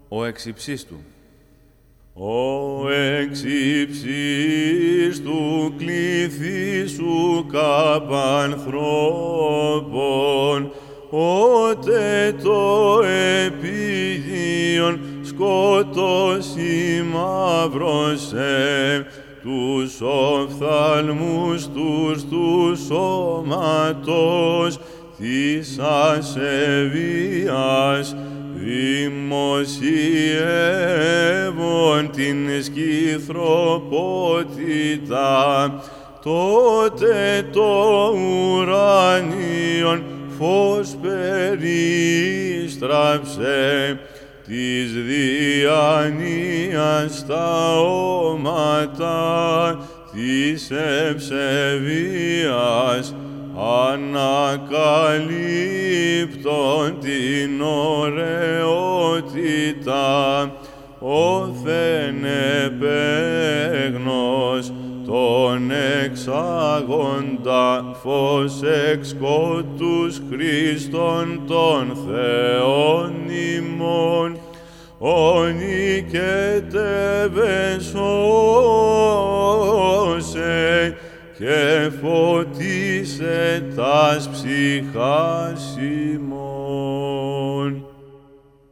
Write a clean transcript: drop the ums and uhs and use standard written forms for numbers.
Ο εξυψίστου. Ο εξυψίστου κληθήσου καπ' ανθρώπων, ότε το επίγειον σκότωση μαύρωσε, τους οφθαλμούς του σώματος της ασεβίας, δημοσιεύων την σκυθροπότητα, τότε το ουράνιον φως περίστραψε, της διανοίας τα όματα της ευσεβίας, ανακαλύπτων την ωραιότητα, όθεν επέγνος τον εξάγοντα φως εξ σκότους Χριστόν των Θεών ημών, ο νικέτευε σώσε και φωτίσε τας ψυχάς ημών.